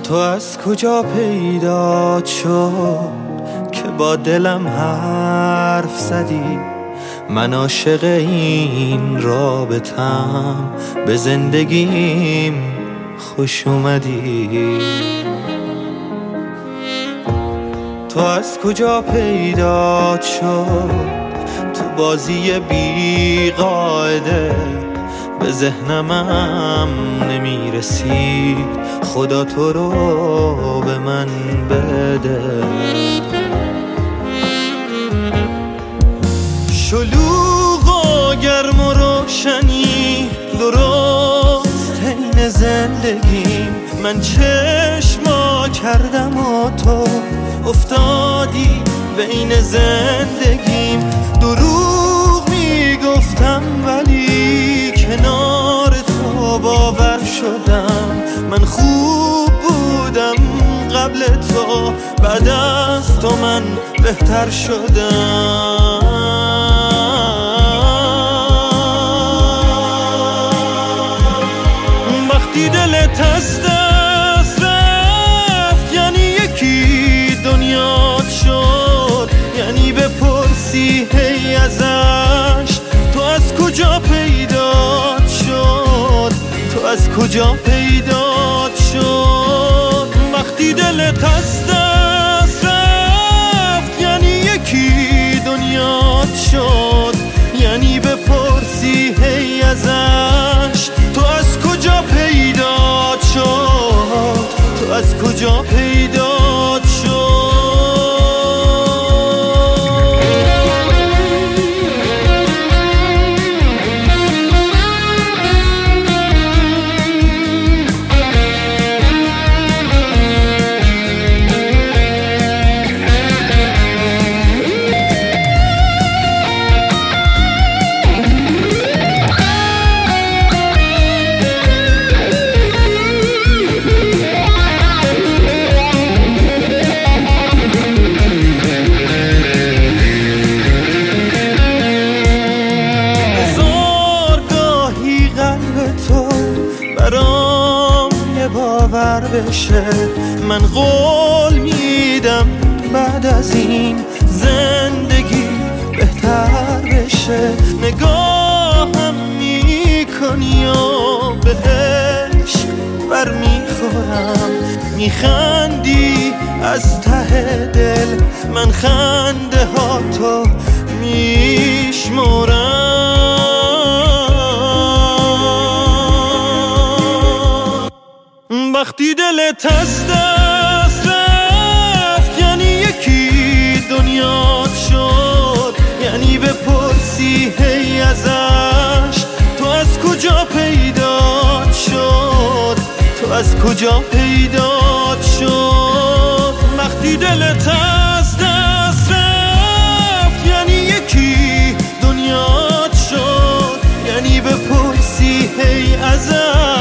تو از کجا پیدا شد که با دلم حرف زدی؟ من عاشق این رابطم، به زندگیم خوش اومدی. تو از کجا پیدا شد تو بازی بی قاعده؟ به ذهنم نمیرسید، خدا تو رو به من بده. شلوغ و گرم و روشنی درست حین زندگیم، من چشما کردم و تو افتادی بین زندگیم. دروغ میگفتم ولی کنار تو باور شدم. من خوب بودم قبل تو، بعد از تو من بهتر شدم. وقتی دلت از دست رفت یعنی یکی دنیات شد، یعنی بپرسی هی ازش تو از کجا پیدات شد، تو از کجا پیدات شد. وقتی دلت از دست رفت یعنی یکی دنیات شد، یعنی بپرسی هی ازش تو از کجا پیدات شد، تو از کجا پیدات شد. برام یه باور بشه، من قول میدم بعد از این زندگی بهتر بشه. نگاهم میکنی و بهش بر میخورم، میخندی از ته دل، من خنده ها تو میشمرم. وقتی دلت از دست رفت یعنی یکی دنیات شد، یعنی بپرسی هی ازش تو از کجا پیدات شد، تو از کجا پیدات شد. وقتی دلت از دست رفت یعنی یکی دنیات شد، یعنی بپرسی هی ازش